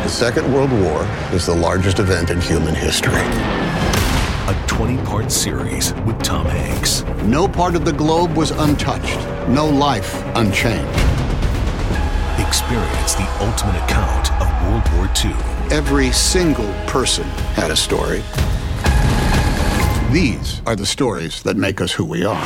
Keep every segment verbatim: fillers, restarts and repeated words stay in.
Second World War is the largest event in human history. A twenty-part series with Tom Hanks. No part of the globe was untouched. No life unchanged. Experience the ultimate account of World War Two. Every single person had a story. These are the stories that make us who we are.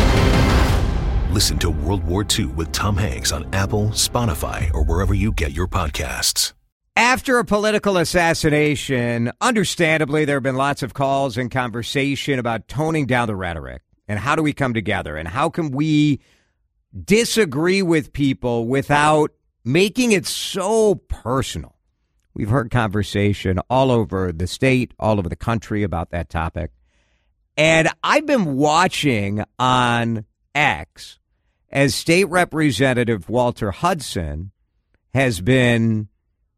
Listen to World War Two with Tom Hanks on Apple, Spotify, or wherever you get your podcasts. After a political assassination, understandably, there have been lots of calls and conversation about toning down the rhetoric and how do we come together and how can we disagree with people without making it so personal. We've heard conversation all over the state, all over the country about that topic. And I've been watching on X as State Representative Walter Hudson has been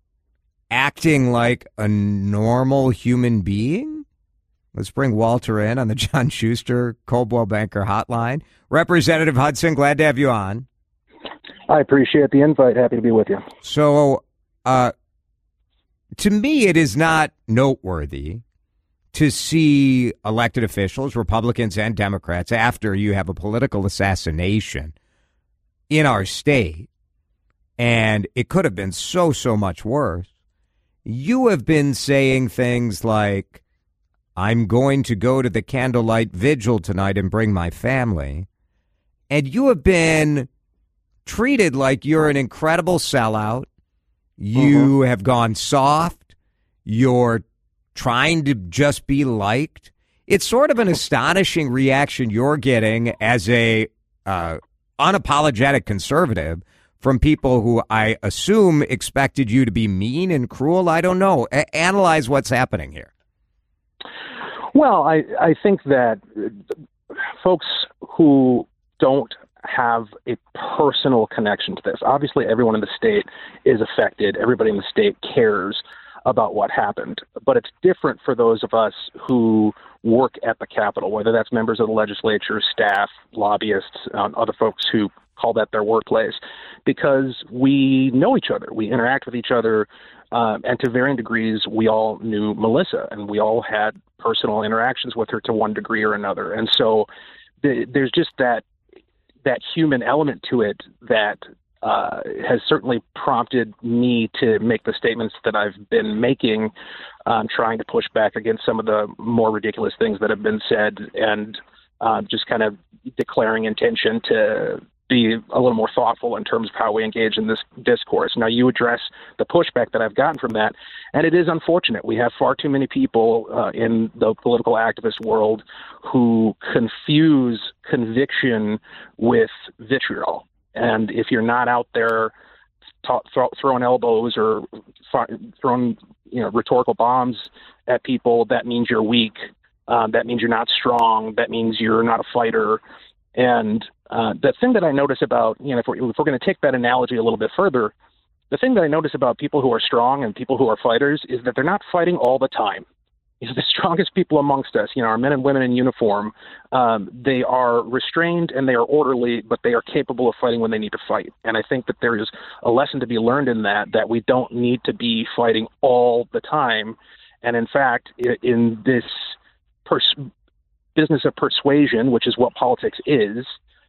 acting like a normal human being. Let's bring Walter in on the John Schuster Coldwell Banker Hotline. Representative Hudson, glad to have you on. I appreciate the invite. Happy to be with you. So, uh, to me, it is not noteworthy to see elected officials, Republicans and Democrats, after you have a political assassination in our state, and it could have been so, so much worse. You have been saying things like, I'm going to go to the candlelight vigil tonight and bring my family. And you have been treated like you're an incredible sellout. You mm-hmm. have gone soft. You're trying to just be liked. It's sort of an astonishing reaction you're getting as a uh, unapologetic conservative from people who I assume expected you to be mean and cruel. I don't know. A- analyze what's happening here. Well, I, I think that folks who don't have a personal connection to this, obviously everyone in the state is affected. Everybody in the state cares about what happened. But it's different for those of us who work at the Capitol, whether that's members of the legislature, staff, lobbyists, um, other folks who call that their workplace, because we know each other. We interact with each other, um, and to varying degrees, we all knew Melissa, and we all had personal interactions with her to one degree or another. And so the, there's just that that human element to it that uh, has certainly prompted me to make the statements that I've been making, um, trying to push back against some of the more ridiculous things that have been said, and uh, just kind of declaring intention to be a little more thoughtful in terms of how we engage in this discourse. Now, you address the pushback that I've gotten from that, and it is unfortunate. We have far too many people uh, in the political activist world who confuse conviction with vitriol. And if you're not out there ta- throw, throwing elbows or fi- throwing you know, rhetorical bombs at people, that means you're weak. Um, that means you're not strong. That means you're not a fighter. And uh, the thing that I notice about, you know, if we're, if we're going to take that analogy a little bit further, the thing that I notice about people who are strong and people who are fighters is that they're not fighting all the time. You know, the strongest people amongst us, you know, our men and women in uniform, um, they are restrained and they are orderly, but they are capable of fighting when they need to fight. And I think that there is a lesson to be learned in that, that we don't need to be fighting all the time. And in fact, in this pers- business of persuasion, which is what politics is,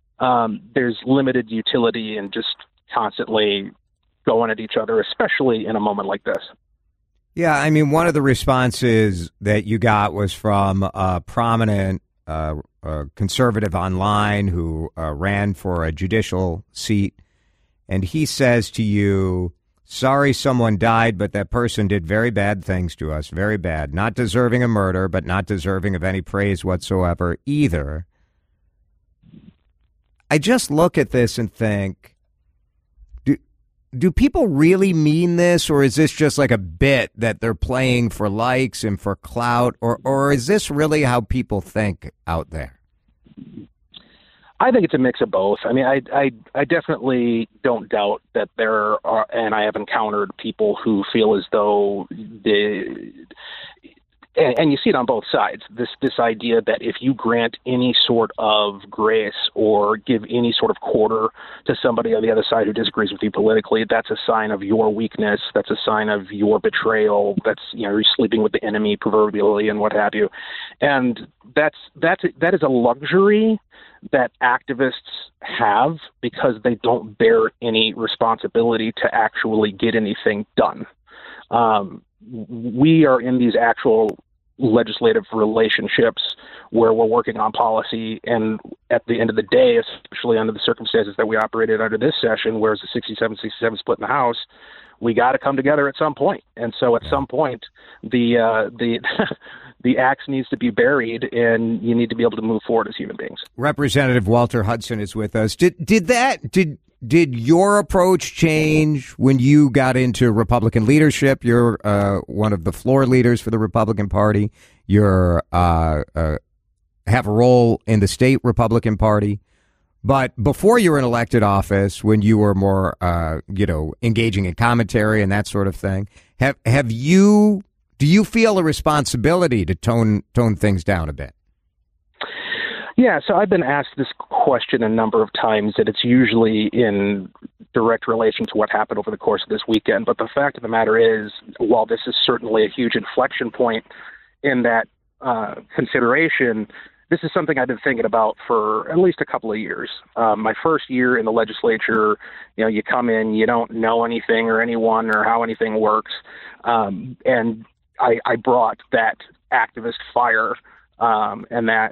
um, there's limited utility in just constantly going at each other, especially in a moment like this. Yeah, I mean, one of the responses that you got was from a prominent uh, uh, conservative online who uh, ran for a judicial seat, and he says to you, sorry someone died, but that person did very bad things to us, very bad. Not deserving of murder, but not deserving of any praise whatsoever either. I just look at this and think, do, do people really mean this, or is this just like a bit that they're playing for likes and for clout, or, or is this really how people think out there? I think it's a mix of both. I mean, I, I, I definitely don't doubt that there are, and I have encountered people who feel as though they, and, and you see it on both sides, this this idea that if you grant any sort of grace or give any sort of quarter to somebody on the other side who disagrees with you politically, that's a sign of your weakness. That's a sign of your betrayal. That's, you know, you're sleeping with the enemy proverbially and what have you. And that's that's that is a luxury that activists have because they don't bear any responsibility to actually get anything done. Um, we are in these actual legislative relationships where we're working on policy, and at the end of the day, especially under the circumstances that we operated under this session, where it's a sixty-seven sixty-seven split in the House, we got to come together at some point. And so at some point, the uh, the the axe needs to be buried, and you need to be able to move forward as human beings. Representative Walter Hudson is with us. Did did that did did your approach change when you got into Republican leadership? You're uh, one of the floor leaders for the Republican Party. You're uh, uh, have a role in the state Republican Party. But before you were in elected office, when you were more, uh, you know, engaging in commentary and that sort of thing, have have you do you feel a responsibility to tone tone things down a bit? Yeah, so I've been asked this question a number of times, and it's usually in direct relation to what happened over the course of this weekend. But the fact of the matter is, while this is certainly a huge inflection point in that uh, consideration, this is something I've been thinking about for at least a couple of years. Um, my first year in the legislature, you know, you come in, you don't know anything or anyone or how anything works. Um, and I, I brought that activist fire um, and that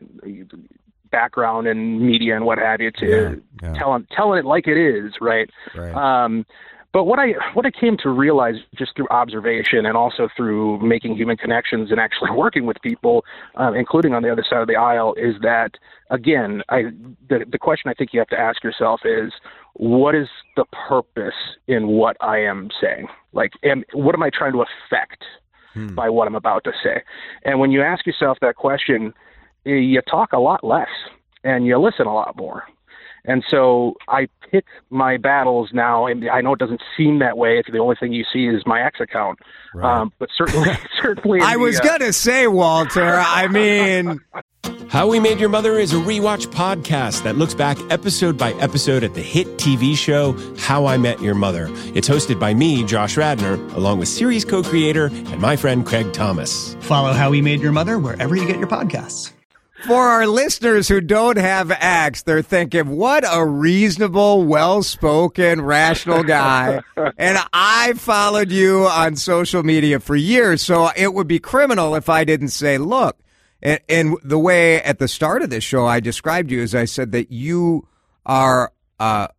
background in media and what have you to yeah, yeah. telling telling it like it is, right? right. Um, but what I what I came to realize just through observation and also through making human connections and actually working with people, um, including on the other side of the aisle, is that again, I the the question I think you have to ask yourself is, what is the purpose in what I am saying? Like, am, what am I trying to affect hmm. by what I'm about to say? And when you ask yourself that question, you talk a lot less and you listen a lot more. And so I pick my battles now, and I know it doesn't seem that way if the only thing you see is my X account. Right. Um, but certainly, certainly. I the, was uh, going to say, Walter, I mean. How We Made Your Mother is a rewatch podcast that looks back episode by episode at the hit T V show How I Met Your Mother. It's hosted by me, Josh Radnor, along with series co-creator and my friend Craig Thomas. Follow How We Made Your Mother wherever you get your podcasts. For our listeners who don't have X, they're thinking, what a reasonable, well-spoken, rational guy. And I followed you on social media for years, so it would be criminal if I didn't say, look, and, and the way at the start of this show I described you is I said that you are uh,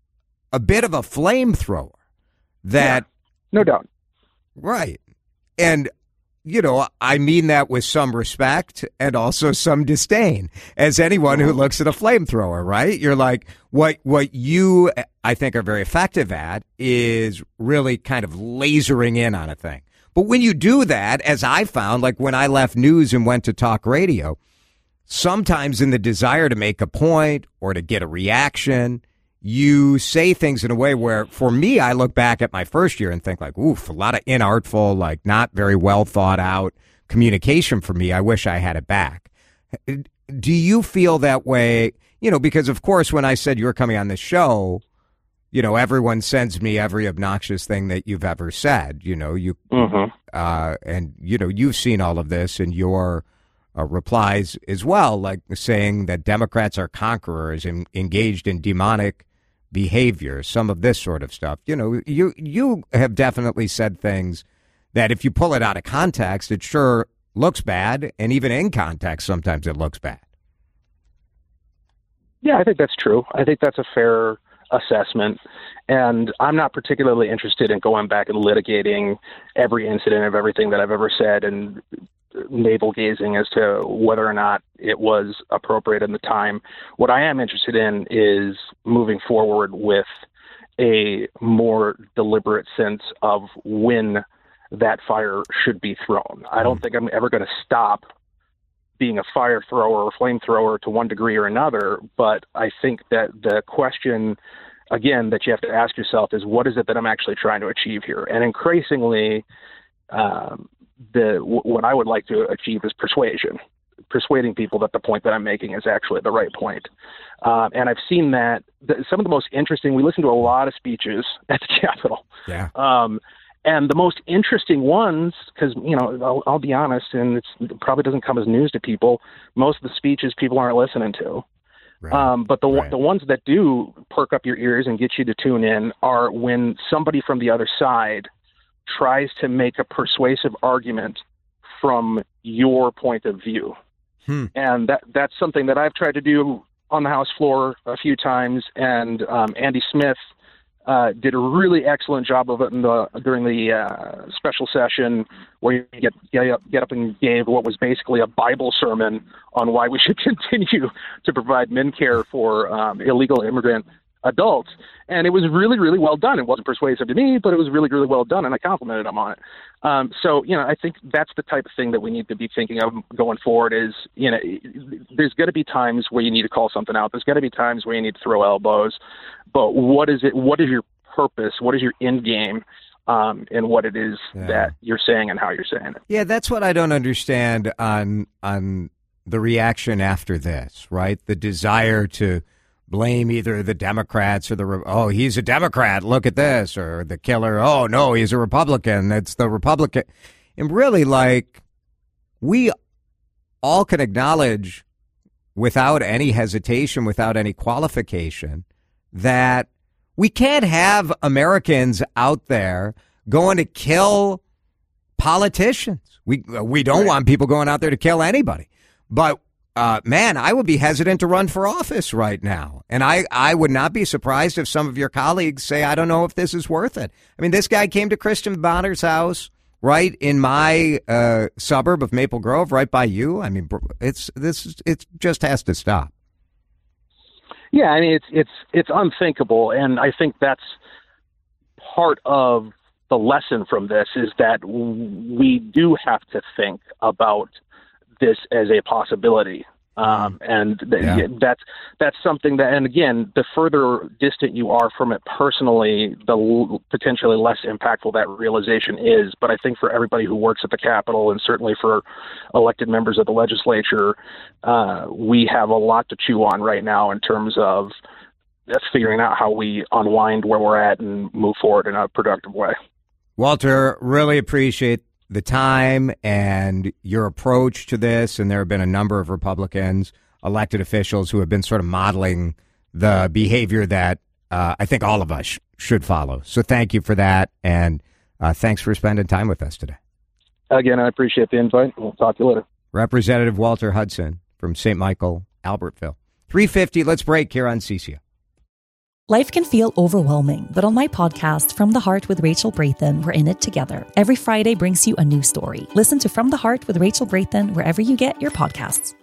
a bit of a flamethrower. That, yeah, no doubt. Right. And you know, I mean that with some respect and also some disdain, as anyone who looks at a flamethrower, right? You're like, what what you, I think, are very effective at is really kind of lasering in on a thing. But when you do that, as I found, like when I left news and went to talk radio, sometimes in the desire to make a point or to get a reaction, you say things in a way where, for me, I look back at my first year and think like, oof, a lot of inartful, like not very well thought out communication for me. I wish I had it back. Do you feel that way? You know, because of course, when I said you were coming on this show, you know, everyone sends me every obnoxious thing that you've ever said, you know, you, mm-hmm. uh, and you know, you've seen all of this in your Uh, replies as well, like saying that Democrats are conquerors and engaged in demonic behavior, some of this sort of stuff. You know, you you have definitely said things that if you pull it out of context, it sure looks bad. And even in context, sometimes it looks bad. Yeah, I think that's true. I think that's a fair assessment. And I'm not particularly interested in going back and litigating every incident of everything that I've ever said and navel gazing as to whether or not it was appropriate in the time. What I am interested in is moving forward with a more deliberate sense of when that fire should be thrown. I don't think I'm ever going to stop being a fire thrower or flamethrower to one degree or another, but I think that the question, again, that you have to ask yourself is, what is it that I'm actually trying to achieve here? And increasingly, um, the what I would like to achieve is persuasion, persuading people that the point that I'm making is actually the right point. Uh, and I've seen that the, some of the most interesting, we listen to a lot of speeches at the Capitol. Yeah. Um, and the most interesting ones, because, you know, I'll, I'll be honest, and it's, it probably doesn't come as news to people, most of the speeches people aren't listening to. Right. Um, but the Right. the ones that do perk up your ears and get you to tune in are when somebody from the other side tries to make a persuasive argument from your point of view. Hmm. And that that's something that I've tried to do on the House floor a few times. And um, Andy Smith uh, did a really excellent job of it in the, during the uh, special session where you get, get, up, get up and gave what was basically a Bible sermon on why we should continue to provide men care for um, illegal immigrant adults. And it was really, really well done. It wasn't persuasive to me, but it was really, really well done, and I complimented him on it. Um, so, you know, I think that's the type of thing that we need to be thinking of going forward is, you know, there's going to be times where you need to call something out. There's going to be times where you need to throw elbows. But what is it? What is your purpose? What is your end game? Um, and what it is Yeah. that you're saying and how you're saying it. Yeah, that's what I don't understand on on the reaction after this, right? The desire to blame either the Democrats or the, oh, he's a Democrat, look at this, or the killer, oh, no, he's a Republican, it's the Republican. And really, like, we all can acknowledge without any hesitation, without any qualification, that we can't have Americans out there going to kill politicians. We we don't Right. want people going out there to kill anybody. But, uh, man, I would be hesitant to run for office right now. And I, I would not be surprised if some of your colleagues say, I don't know if this is worth it. I mean, this guy came to Christian Bonner's house right in my uh, suburb of Maple Grove, right by you. I mean, it's this it just has to stop. Yeah, I mean, it's it's it's unthinkable, and I think that's part of the lesson from this is that we do have to think about this as a possibility, um, and th- Yeah. that's that's something that, and again, the further distant you are from it personally, the l- potentially less impactful that realization is. But I think for everybody who works at the Capitol, and certainly for elected members of the legislature, uh, we have a lot to chew on right now in terms of figuring out how we unwind where we're at and move forward in a productive way. Walter, really appreciate the time and your approach to this. And there have been a number of Republicans, elected officials, who have been sort of modeling the behavior that uh, I think all of us sh- should follow. So thank you for that. And uh, thanks for spending time with us today. Again, I appreciate the invite. We'll talk to you later. Representative Walter Hudson from Saint Michael, Albertville. three fifty, let's break here on C C O. Life can feel overwhelming, but on my podcast, From the Heart with Rachel Brathen, we're in it together. Every Friday brings you a new story. Listen to From the Heart with Rachel Brathen wherever you get your podcasts.